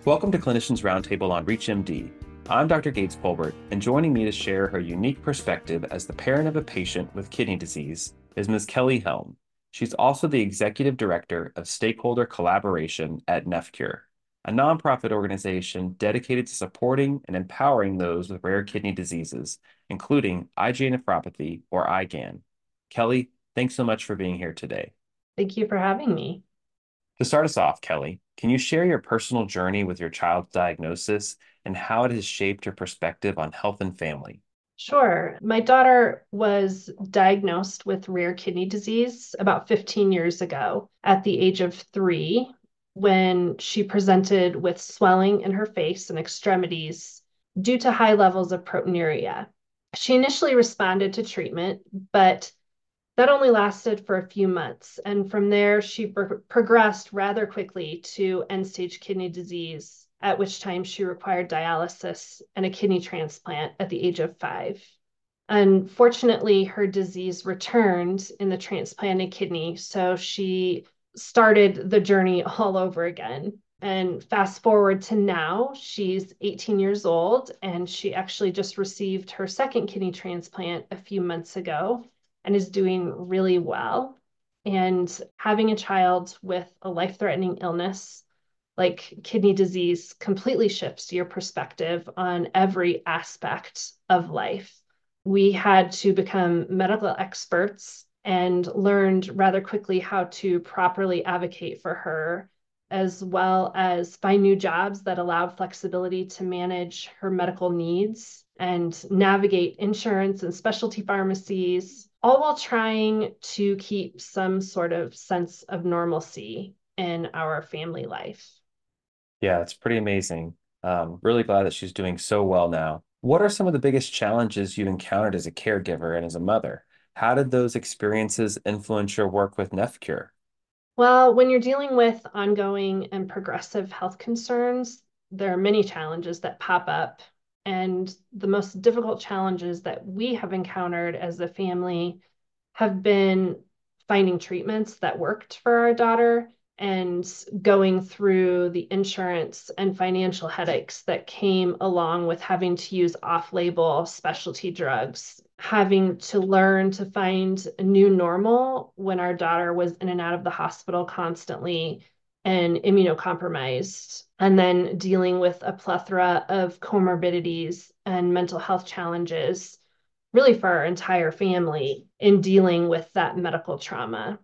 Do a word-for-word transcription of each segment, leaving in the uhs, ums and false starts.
Welcome to Clinicians Roundtable on ReachMD. I'm Doctor Gates Polbert, and joining me to share her unique perspective as the parent of a patient with kidney disease is Miz Kelly Helm. She's also the Executive Director of Stakeholder Collaboration at NephCure, a nonprofit organization dedicated to supporting and empowering those with rare kidney diseases, including I G A nephropathy or I G A N. Kelly, thanks so much for being here today. Thank you for having me. To start us off, Kelly, can you share your personal journey with your child's diagnosis and how it has shaped your perspective on health and family? Sure. My daughter was diagnosed with rare kidney disease about fifteen years ago at the age of three when she presented with swelling in her face and extremities due to high levels of proteinuria. She initially responded to treatment, but that only lasted for a few months. And from there, she pro- progressed rather quickly to end-stage kidney disease, at which time she required dialysis and a kidney transplant at the age of five. Unfortunately, her disease returned in the transplanted kidney, so she started the journey all over again. And fast forward to now, she's eighteen years old, and she actually just received her second kidney transplant a few months ago and is doing really well. And having a child with a life-threatening illness like kidney disease completely shifts your perspective on every aspect of life. We had to become medical experts and learned rather quickly how to properly advocate for her, as well as find new jobs that allowed flexibility to manage her medical needs and navigate insurance and specialty pharmacies, all while trying to keep some sort of sense of normalcy in our family life. Yeah, it's pretty amazing. Um, really glad that she's doing so well now. What are some of the biggest challenges you encountered as a caregiver and as a mother? How did those experiences influence your work with NephCure? Well, when you're dealing with ongoing and progressive health concerns, there are many challenges that pop up. And the most difficult challenges that we have encountered as a family have been finding treatments that worked for our daughter and going through the insurance and financial headaches that came along with having to use off-label specialty drugs, having to learn to find a new normal when our daughter was in and out of the hospital constantly and immunocompromised, and then dealing with a plethora of comorbidities and mental health challenges really for our entire family in dealing with that medical trauma.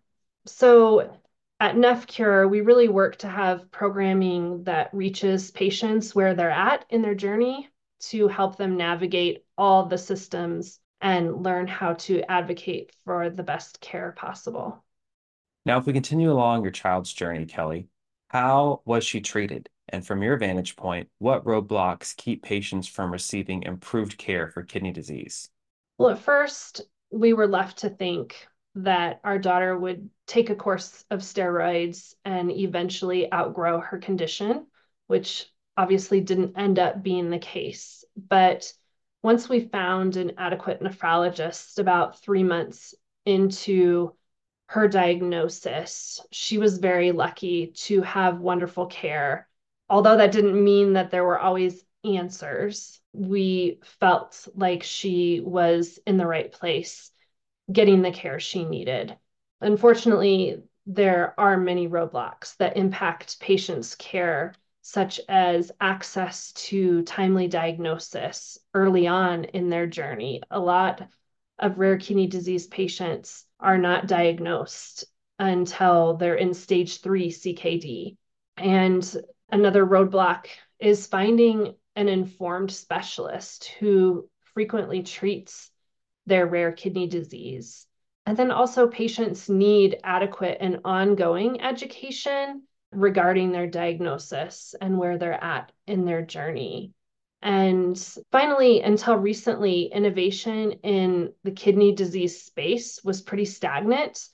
So at NephCure, we really work to have programming that reaches patients where they're at in their journey to help them navigate all the systems and learn how to advocate for the best care possible. Now, if we continue along your child's journey, Kelly, how was she treated? And from your vantage point, what roadblocks keep patients from receiving improved care for kidney disease? Well, at first, we were left to think that our daughter would take a course of steroids and eventually outgrow her condition, which obviously didn't end up being the case. But once we found an adequate nephrologist about three months into her diagnosis, she was very lucky to have wonderful care. Although that didn't mean that there were always answers, we felt like she was in the right place, getting the care she needed. Unfortunately, there are many roadblocks that impact patients' care, such as access to timely diagnosis early on in their journey. A lot of rare kidney disease patients are not diagnosed until they're in stage three C K D. And another roadblock is finding an informed specialist who frequently treats their rare kidney disease. And then also, patients need adequate and ongoing education regarding their diagnosis and where they're at in their journey. And finally, until recently, innovation in the kidney disease space was pretty stagnant.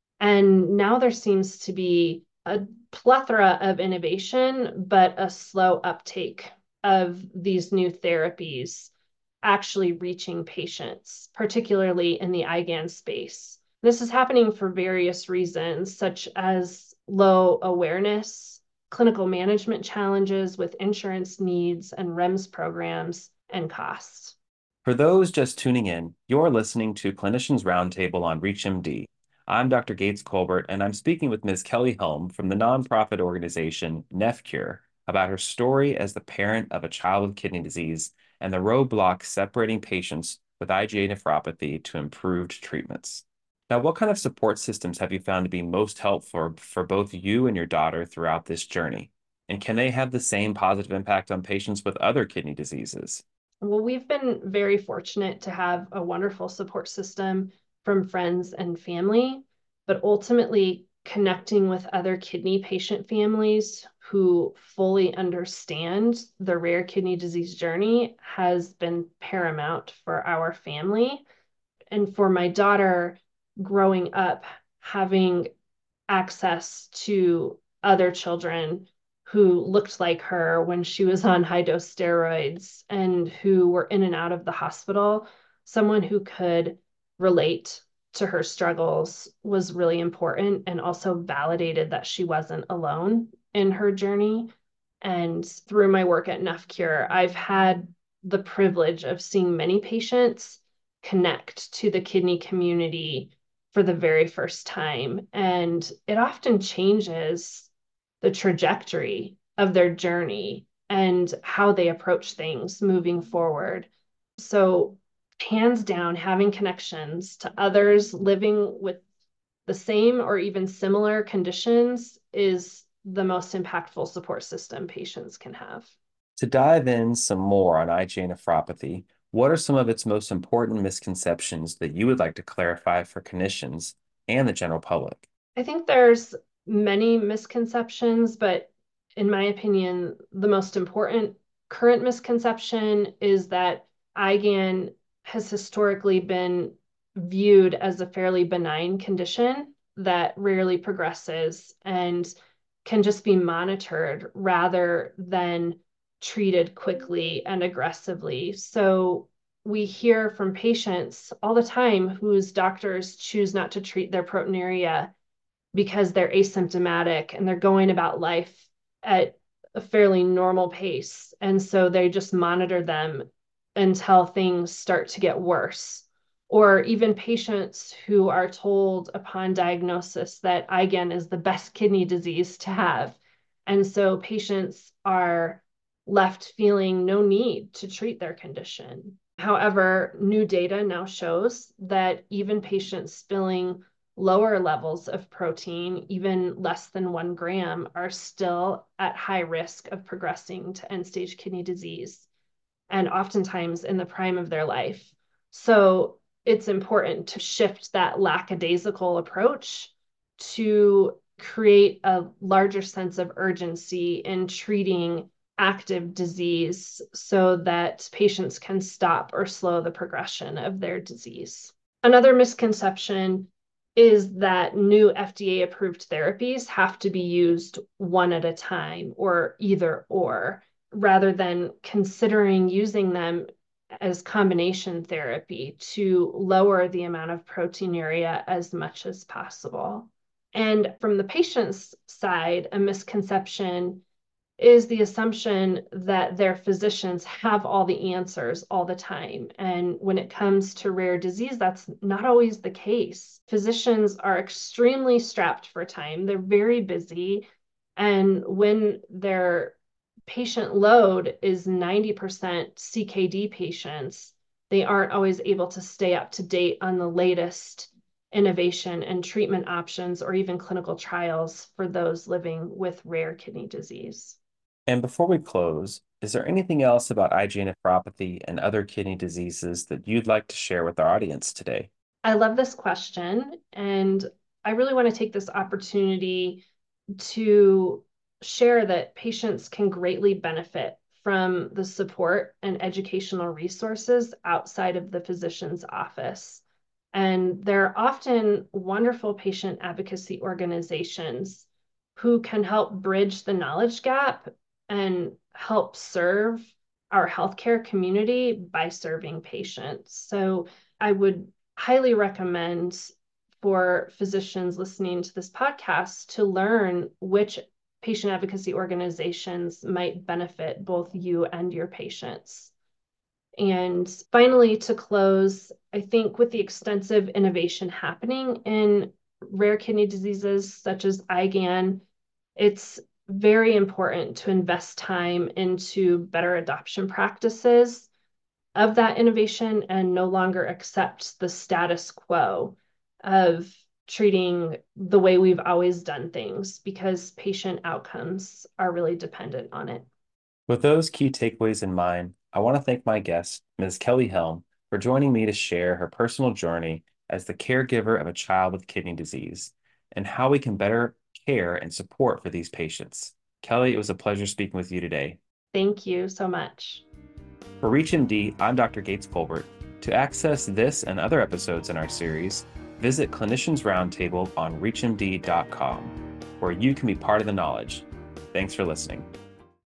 And now there seems to be a plethora of innovation, but a slow uptake of these new therapies actually reaching patients, particularly in the I G A N space. This is happening for various reasons, such as low awareness, clinical management challenges with insurance needs and R E M S programs and costs. For those just tuning in, you're listening to Clinicians Roundtable on ReachMD. I'm Doctor Gates Colbert, and I'm speaking with Miz Kelly Helm from the nonprofit organization NephCure about her story as the parent of a child with kidney disease and the roadblocks separating patients with I G A nephropathy to improved treatments. Now, what kind of support systems have you found to be most helpful for both you and your daughter throughout this journey? And can they have the same positive impact on patients with other kidney diseases? Well, we've been very fortunate to have a wonderful support system from friends and family, but ultimately connecting with other kidney patient families who fully understand the rare kidney disease journey has been paramount for our family. And for my daughter, growing up, having access to other children who looked like her when she was on high dose steroids and who were in and out of the hospital, someone who could relate to her struggles was really important and also validated that she wasn't alone in her journey. And through my work at NephCure, I've had the privilege of seeing many patients connect to the kidney community for the very first time. And it often changes the trajectory of their journey and how they approach things moving forward. So, hands down, having connections to others living with the same or even similar conditions is the most impactful support system patients can have. To dive in some more on I G A nephropathy, what are some of its most important misconceptions that you would like to clarify for clinicians and the general public? I think there's many misconceptions, but in my opinion, the most important current misconception is that I G A N has historically been viewed as a fairly benign condition that rarely progresses and can just be monitored rather than treated quickly and aggressively. So we hear from patients all the time whose doctors choose not to treat their proteinuria because they're asymptomatic and they're going about life at a fairly normal pace. And so they just monitor them until things start to get worse. Or even patients who are told upon diagnosis that I G A N is the best kidney disease to have. And so patients are left feeling no need to treat their condition. However, new data now shows that even patients spilling lower levels of protein, even less than one gram, are still at high risk of progressing to end-stage kidney disease, and oftentimes in the prime of their life. So it's important to shift that lackadaisical approach to create a larger sense of urgency in treating active disease so that patients can stop or slow the progression of their disease. Another misconception is that new F D A-approved therapies have to be used one at a time or either or, rather than considering using them as combination therapy to lower the amount of proteinuria as much as possible. And from the patient's side, a misconception is the assumption that their physicians have all the answers all the time. And when it comes to rare disease, that's not always the case. Physicians are extremely strapped for time. They're very busy. And when their patient load is ninety percent C K D patients, they aren't always able to stay up to date on the latest innovation and treatment options or even clinical trials for those living with rare kidney disease. And before we close, is there anything else about I G A nephropathy and other kidney diseases that you'd like to share with our audience today? I love this question, and I really want to take this opportunity to share that patients can greatly benefit from the support and educational resources outside of the physician's office. And there are often wonderful patient advocacy organizations who can help bridge the knowledge gap and help serve our healthcare community by serving patients. So I would highly recommend for physicians listening to this podcast to learn which patient advocacy organizations might benefit both you and your patients. And finally, to close, I think with the extensive innovation happening in rare kidney diseases such as I g A N, it's very important to invest time into better adoption practices of that innovation and no longer accept the status quo of treating the way we've always done things, because patient outcomes are really dependent on it. With those key takeaways in mind, I want to thank my guest, Miz Kelly Helm, for joining me to share her personal journey as the caregiver of a child with kidney disease and how we can better care and support for these patients. Kelly, it was a pleasure speaking with you today. Thank you so much. For ReachMD, I'm Doctor Gates Colbert. To access this and other episodes in our series, visit Clinicians Roundtable on reach M D dot com, where you can be part of the knowledge. Thanks for listening.